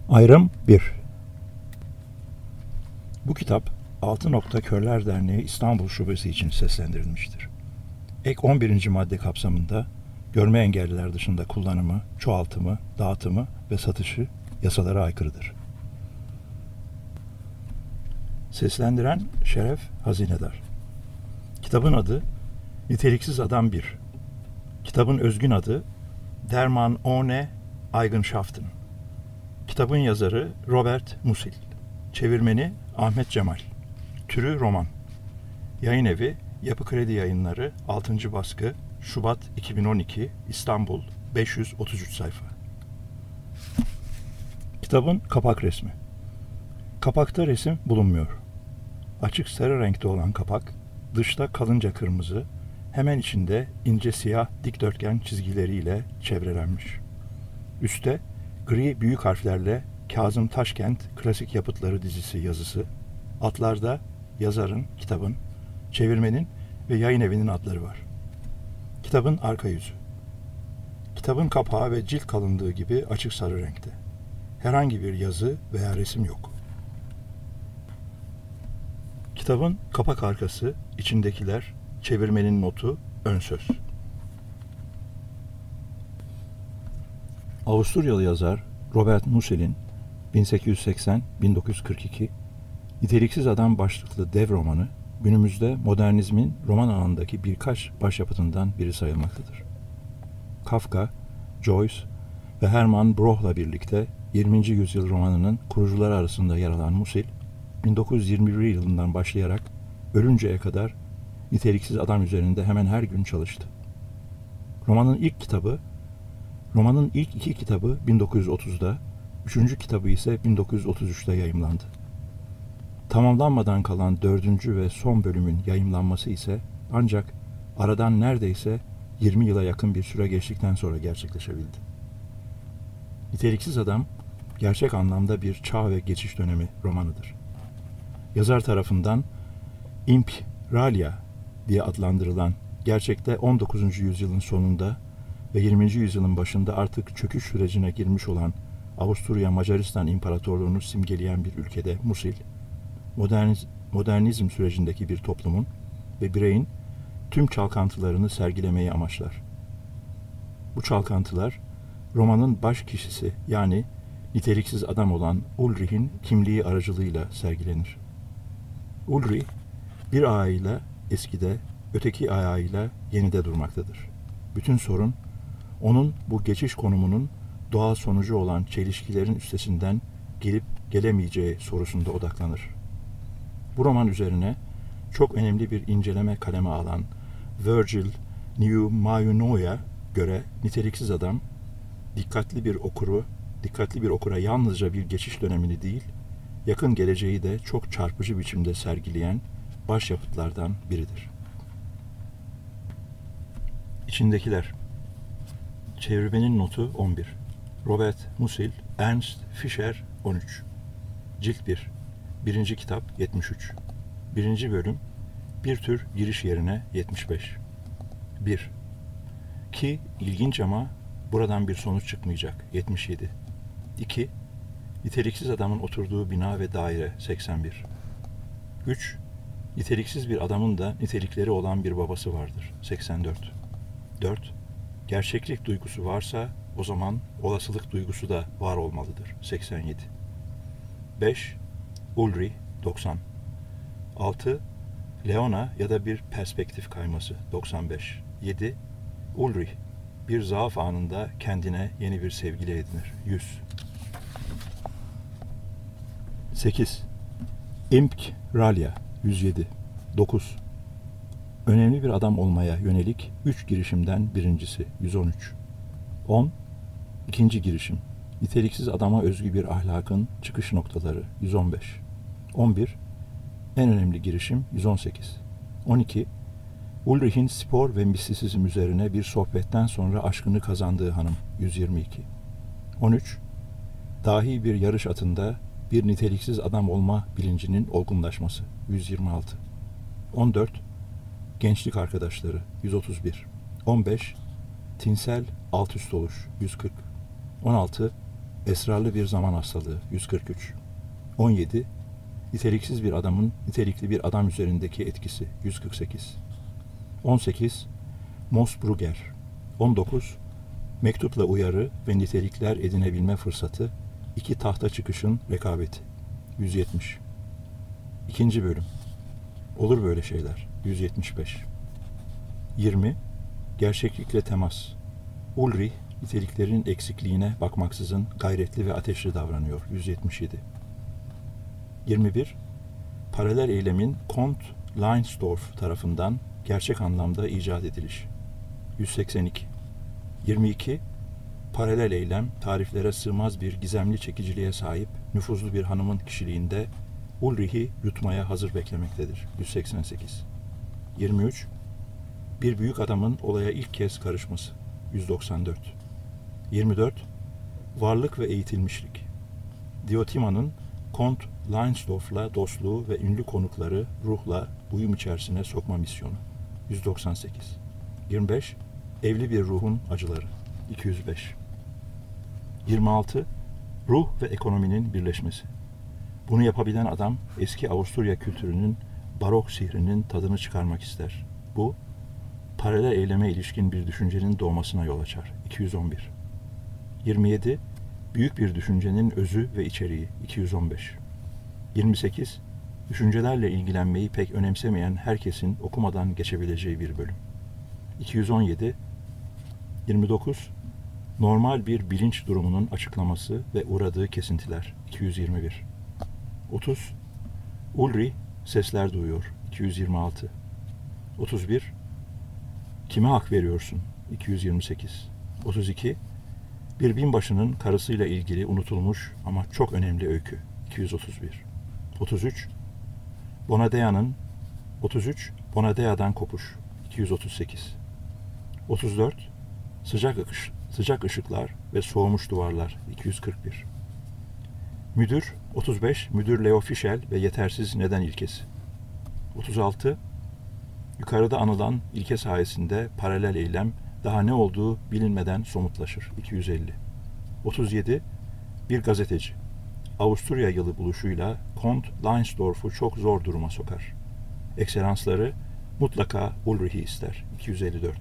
Ayrım 1. Bu kitap Altı Nokta Körler Derneği İstanbul Şubesi için seslendirilmiştir. Ek 11. madde kapsamında görme engelliler dışında kullanımı, çoğaltımı, dağıtımı ve satışı yasalara aykırıdır. Seslendiren Şeref Hazinedar. Kitabın adı Niteliksiz Adam 1. Kitabın özgün adı Derman ohne Eigenschaften. Kitabın yazarı Robert Musil. Çevirmeni Ahmet Cemal. Türü roman. Yayın evi Yapı Kredi Yayınları 6. baskı Şubat 2012 İstanbul 533 sayfa. Kitabın kapak resmi. Kapakta resim bulunmuyor. Açık sarı renkte olan kapak, dışta kalınca kırmızı, hemen içinde ince siyah dikdörtgen çizgileriyle çevrelenmiş. Üste gri büyük harflerle Kazım Taşkent Klasik Yapıtları dizisi yazısı, altlarda yazarın, kitabın, çevirmenin ve yayın evinin adları var. Kitabın arka yüzü. Kitabın kapağı ve cilt kalınlığı gibi açık sarı renkte. Herhangi bir yazı veya resim yok. Kitabın kapak arkası, içindekiler, çevirmenin notu, ön söz. Avusturyalı yazar Robert Musil'in 1880-1942 Niteliksiz Adam başlıklı dev romanı günümüzde modernizmin roman alanındaki birkaç başyapıtından biri sayılmaktadır. Kafka, Joyce ve Hermann Broch'la birlikte 20. yüzyıl romanının kurucuları arasında yer alan Musil, 1921 yılından başlayarak ölünceye kadar niteliksiz adam üzerinde hemen her gün çalıştı. Romanın ilk iki kitabı 1930'da, üçüncü kitabı ise 1933'te yayımlandı. Tamamlanmadan kalan dördüncü ve son bölümün yayımlanması ise ancak aradan neredeyse 20 yıla yakın bir süre geçtikten sonra gerçekleşebildi. Niteliksiz Adam, gerçek anlamda bir çağ ve geçiş dönemi romanıdır. Yazar tarafından Imperalia diye adlandırılan, gerçekte 19. yüzyılın sonunda ve 20. yüzyılın başında artık çöküş sürecine girmiş olan Avusturya Macaristan İmparatorluğu'nu simgeleyen bir ülkede Musil, modernizm sürecindeki bir toplumun ve bireyin tüm çalkantılarını sergilemeyi amaçlar. Bu çalkantılar, romanın baş kişisi yani niteliksiz adam olan Ulrich'in kimliği aracılığıyla sergilenir. Ulrich, bir ayağıyla eskide, öteki ayağıyla yenide durmaktadır. Bütün sorun, onun bu geçiş konumunun doğal sonucu olan çelişkilerin üstesinden gelip gelemeyeceği sorusunda odaklanır. Bu roman üzerine çok önemli bir inceleme kaleme alan Virgil Neumayono'ya göre niteliksiz adam, dikkatli bir okura yalnızca bir geçiş dönemini değil, yakın geleceği de çok çarpıcı biçimde sergileyen başyapıtlardan biridir. İçindekiler. Çevirmenin notu 11. Robert Musil, Ernst Fischer 13. Cilt 1. 1. kitap 73. 1. bölüm bir tür giriş yerine 75. 1. Ki ilginç ama buradan bir sonuç çıkmayacak 77. 2. Niteliksiz adamın oturduğu bina ve daire 81. 3. Niteliksiz bir adamın da nitelikleri olan bir babası vardır 84. 4. Gerçeklik duygusu varsa o zaman olasılık duygusu da var olmalıdır 87. 5. Ulrich 90. 6. Leona ya da bir perspektif kayması 95. 7. Ulrich bir zaaf anında kendine yeni bir sevgili edinir 100. 8. Imperalia 107. 9. Önemli bir adam olmaya yönelik 3 girişimden birincisi 113. 10. İkinci girişim. Niteliksiz adama özgü bir ahlakın çıkış noktaları 115. 11. En önemli girişim 118. 12. Ulrich'in spor ve mistisizm üzerine bir sohbetten sonra aşkını kazandığı hanım 122. 13. Dahi bir yarış atında bir niteliksiz adam olma bilincinin olgunlaşması 126. 14. Gençlik arkadaşları 131. 15. Tinsel alt üst oluş 140. 16. Esrarlı bir zaman hastalığı 143. 17. Niteliksiz bir adamın nitelikli bir adam üzerindeki etkisi 148. 18. Moosbrugger 19. Mektupla uyarı ve nitelikler edinebilme fırsatı, iki tahta çıkışın rekabeti 170. 2. bölüm. Olur böyle şeyler 175. 20. Gerçeklikle temas. Ulrich, niteliklerin eksikliğine bakmaksızın gayretli ve ateşli davranıyor 177. 21. Paralel eylemin Kont Leinsdorf tarafından gerçek anlamda icat ediliş 182. 22. Paralel eylem, tariflere sığmaz bir gizemli çekiciliğe sahip nüfuzlu bir hanımın kişiliğinde Ulrich'i yutmaya hazır beklemektedir 188. 23. Bir büyük adamın olaya ilk kez karışması 194. 24. Varlık ve eğitilmişlik. Diotima'nın Kont Leinsdorf'la dostluğu ve ünlü konukları ruhla uyum içerisine sokma misyonu 198. 25. Evli bir ruhun acıları 205. 26. Ruh ve ekonominin birleşmesi. Bunu yapabilen adam eski Avusturya kültürünün barok sihrinin tadını çıkarmak ister. Bu, paralel eyleme ilişkin bir düşüncenin doğmasına yol açar 211. 27. Büyük bir düşüncenin özü ve içeriği 215. 28. Düşüncelerle ilgilenmeyi pek önemsemeyen herkesin okumadan geçebileceği bir bölüm 217. 29. Normal bir bilinç durumunun açıklaması ve uğradığı kesintiler 221. 30. Ulrich sesler duyuyor 226. 31. Kime hak veriyorsun 228. 32. Bir binbaşının karısıyla ilgili unutulmuş ama çok önemli öykü 231. 33. Bonadea'dan kopuş 238. 34. Sıcak ışıklar ve soğumuş duvarlar 241. Müdür 35. Müdür Leo Fischel ve yetersiz neden ilkesi 36. Yukarıda anılan ilke sayesinde paralel eylem daha ne olduğu bilinmeden somutlaşır 250. 37. Bir gazeteci Avusturya yılı buluşuyla Kont Leinsdorf'u çok zor duruma sokar. Ekselansları mutlaka Ulrich'i ister 254.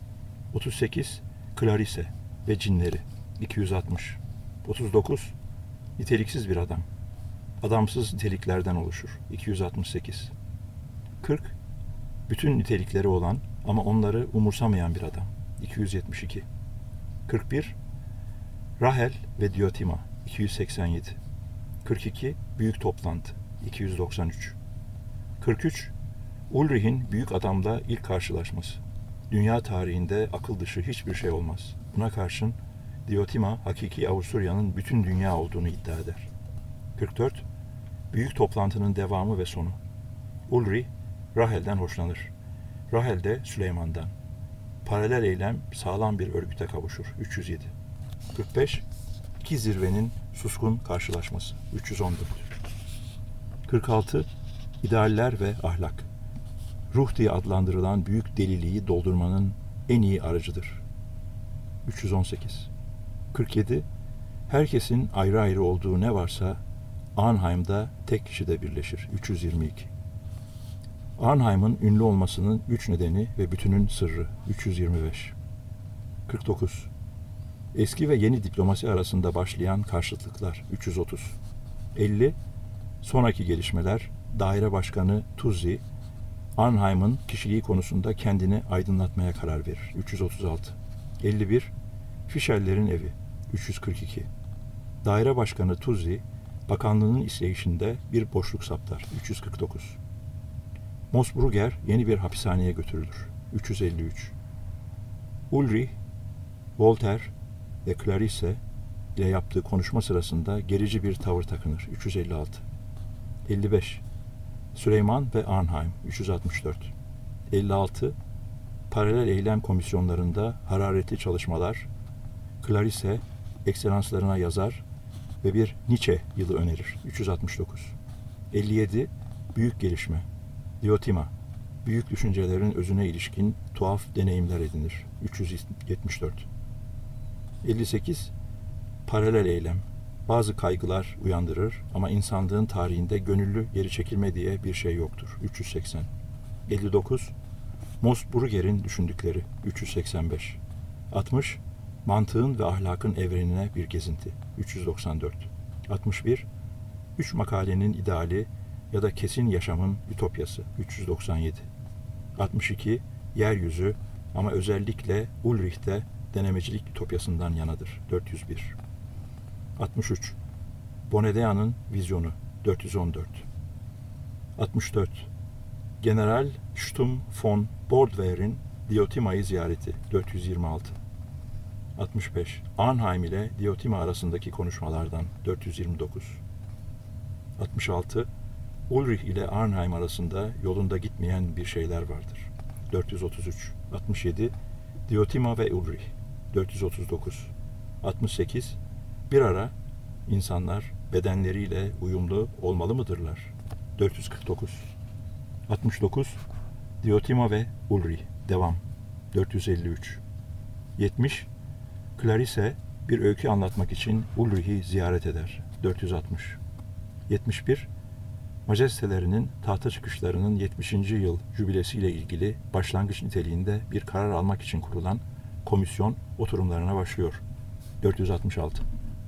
38. Clarisse ve cinleri 260. 39. Niteliksiz bir adam. Adamsız niteliklerden oluşur 268. 40. Bütün nitelikleri olan ama onları umursamayan bir adam 272. 41. Rahel ve Diotima 287. 42. Büyük toplantı 293. 43. Ulrich'in büyük adamla ilk karşılaşması. Dünya tarihinde akıl dışı hiçbir şey olmaz. Buna karşın Diotima hakiki Avusturya'nın bütün dünya olduğunu iddia eder. 44. Büyük toplantının devamı ve sonu. Ulrich Rahel'den hoşlanır. Rahel de Süleyman'dan. Paralel eylem sağlam bir örgüte kavuşur 307. 45. İki zirvenin suskun karşılaşması 314. 46. İdealler ve ahlak. Ruh diye adlandırılan büyük deliliği doldurmanın en iyi aracıdır 318. 47. Herkesin ayrı ayrı olduğu ne varsa Arnheim'da tek kişide birleşir 322. Arnheim'ın ünlü olmasının 3 nedeni ve bütünün sırrı 325. 49. Eski ve yeni diplomasi arasında başlayan karşıtlıklar 330. 50. Sonraki gelişmeler daire başkanı Tuzzi Arnheim'ın kişiliği konusunda kendini aydınlatmaya karar verir 336. 51. Fischel'lerin evi 342. Daire başkanı Tuzzi bakanlığının işleyişinde bir boşluk saptar 349. Moosbrugger yeni bir hapishaneye götürülür 353. Ulrich, Voltaire ve Clarisse ile yaptığı konuşma sırasında gerici bir tavır takınır 356. 55. Süleyman ve Arnheim 364. 56. Paralel eylem komisyonlarında hararetli çalışmalar. Clarisse ekselanslarına yazar ve bir Nietzsche yılı önerir 369. 57. Büyük gelişme. Diotima büyük düşüncelerin özüne ilişkin tuhaf deneyimler edinir 374. 58. Paralel eylem. bazı kaygılar uyandırır ama insanlığın tarihinde gönüllü geri çekilme diye bir şey yoktur. 380. 59. Moosbrugger'in düşündükleri. 385. 60. Mantığın ve ahlakın evrenine bir gezinti. 394. 61. 3 makalenin ideali ya da kesin yaşamın ütopyası. 397. 62. Yeryüzü ama özellikle Ulrich'te denemecilik ütopyasından yanadır. 401. 63. Bonedia'nın vizyonu. 414. 64. General Sturm von Bordwehr'in Diotima'yı ziyareti. 426. 65. Arnheim ile Diotima arasındaki konuşmalardan. 429. 66. Ulrich ile Arnheim arasında yolunda gitmeyen bir şeyler vardır. 433. 67. Diotima ve Ulrich. 439. 68. Bir ara insanlar bedenleriyle uyumlu olmalı mıdırlar? 449. 69. Diotima ve Ulrich. Devam. 453. 70. Clarice bir öykü anlatmak için Ulrich'i ziyaret eder. 460. 71. Majestelerinin tahta çıkışlarının 70. yıl jübilesiyle ilgili başlangıç niteliğinde bir karar almak için kurulan komisyon oturumlarına başlıyor. 466.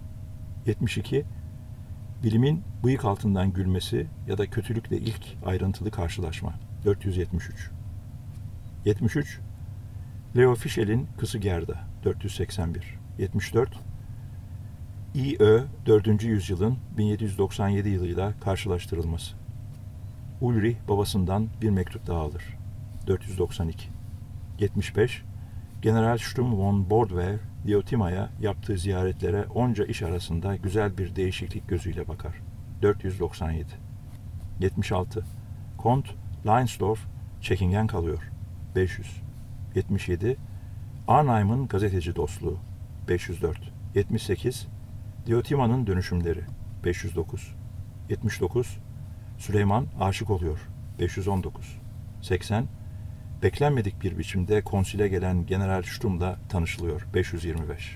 72. Bilimin bıyık altından gülmesi ya da kötülükle ilk ayrıntılı karşılaşma. 473. 73. Leo Fischel'in Kızı Gerda. 481. 74. İ.Ö. 4. yüzyılın 1797 yılıyla karşılaştırılması. Ulrich babasından bir mektup daha alır. 492. 75. General Sturm von Bordwehr, Diotima'ya yaptığı ziyaretlere onca iş arasında güzel bir değişiklik gözüyle bakar. 497. 76. Kont Leinsdorf çekingen kalıyor. 500. 77. Arnheim'ın gazeteci dostluğu. 504. 78. Diotima'nın dönüşümleri. 509. 79. Süleyman aşık oluyor. 519. 80. Beklenmedik bir biçimde konsile gelen General Sturm'la tanışılıyor. 525.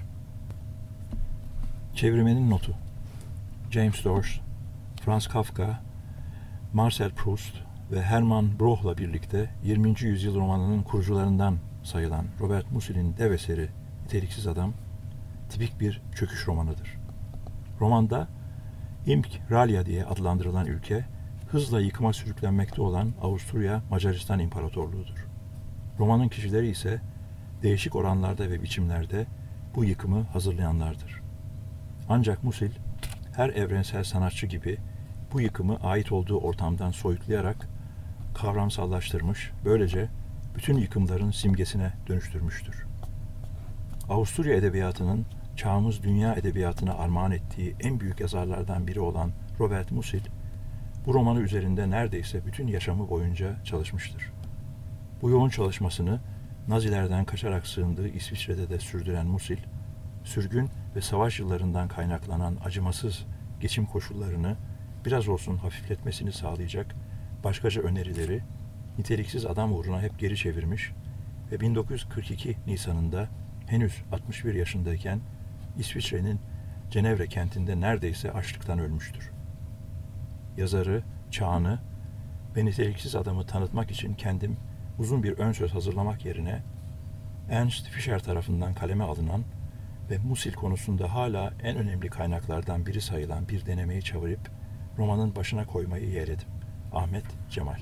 Çevirmenin notu. James Joyce, Franz Kafka, Marcel Proust ve Hermann Broch'la birlikte 20. yüzyıl romanının kurucularından sayılan Robert Musil'in dev eseri Niteliksiz Adam, tipik bir çöküş romanıdır. Romanda Imk-Ralia diye adlandırılan ülke, hızla yıkıma sürüklenmekte olan Avusturya Macaristan İmparatorluğu'dur. Romanın kişileri ise değişik oranlarda ve biçimlerde bu yıkımı hazırlayanlardır. Ancak Musil, her evrensel sanatçı gibi bu yıkımı ait olduğu ortamdan soyutlayarak kavramsallaştırmış, böylece bütün yıkımların simgesine dönüştürmüştür. Avusturya edebiyatının çağımız dünya edebiyatına armağan ettiği en büyük yazarlardan biri olan Robert Musil, bu romanı üzerinde neredeyse bütün yaşamı boyunca çalışmıştır. Bu yoğun çalışmasını Nazilerden kaçarak sığındığı İsviçre'de de sürdüren Musil, sürgün ve savaş yıllarından kaynaklanan acımasız geçim koşullarını biraz olsun hafifletmesini sağlayacak başkaca önerileri Niteliksiz Adam uğruna hep geri çevirmiş ve 1942 Nisan'ında henüz 61 yaşındayken İsviçre'nin Cenevre kentinde neredeyse açlıktan ölmüştür. Yazarı, çağını ve niteliksiz adamı tanıtmak için kendim uzun bir ön söz hazırlamak yerine Ernst Fischer tarafından kaleme alınan ve Musil konusunda hala en önemli kaynaklardan biri sayılan bir denemeyi çevirip romanın başına koymayı yeğledim. Ahmet Cemal.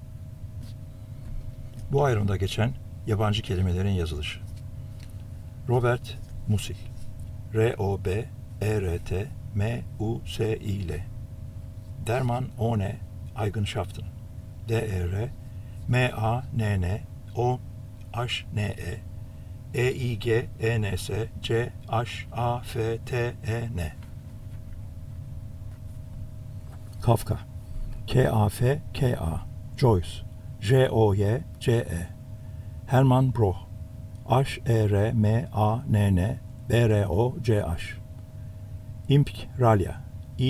Bu ayrımda geçen yabancı kelimelerin yazılışı. Robert Musil, R-O-B-E-R-T-M-U-S-I-L, Derman ohne Eigenschaften, D-R-M-A-N-N-O-H-N-E, E-I-G-E-N-S-C-H-A-F-T-E-N. Kafka, K-A-F-K-A, Joyce, J-O-Y-C-E, Hermann Broch, H-E-R-M-A-N-N-B-R-O-C-H, Imk-Ralia,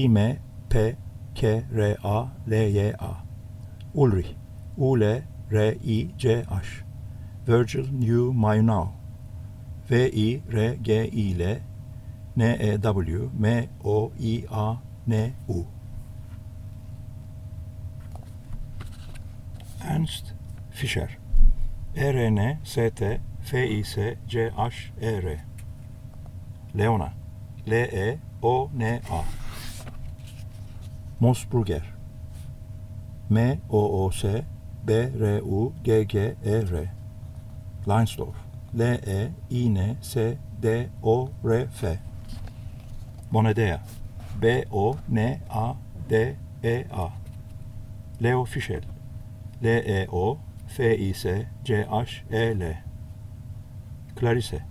I-M-P-K-R-A-L-Y-A, Ulrich, U-L-R-I-C-H, Virgil New Maynard, V-I-R-G-I-L, N-E-W, M-O-I-A-N-U. Ernst Fischer, E-R-N-S-T-F-I-S-C-H-E-R. Leona, L-E-O-N-A. Moosbrugger, M-O-O-S-B-R-U-G-G-E-R. Leinsdorf, L-E-I-N-S-D-O-R-F. Bonadea, B-O-N-A-D-E-A. Leo Fischel, L-E-O-F-I-S-C-H-E-L. Clarisse,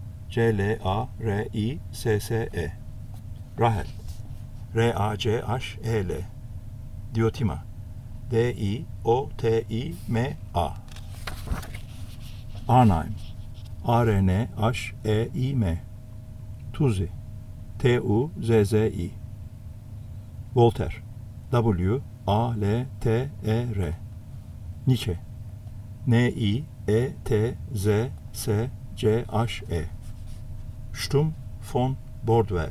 C-L-A-R-I-S-S-E. Rahel, R-A-C-H-E-L. Diotima, D-I-O-T-I-M-A. Arnheim, A-R-N-H-E-I-M. Tuzi, T-U-Z-Z-I. Voltaire, W-A-L-T-E-R. Nietzsche, N-I-E-T-Z-S-C-H-E. Sturm von Bordwer,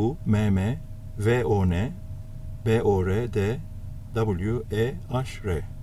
S-T-U-M-M-V-O-N-B-O-R-D-W-E-H-R.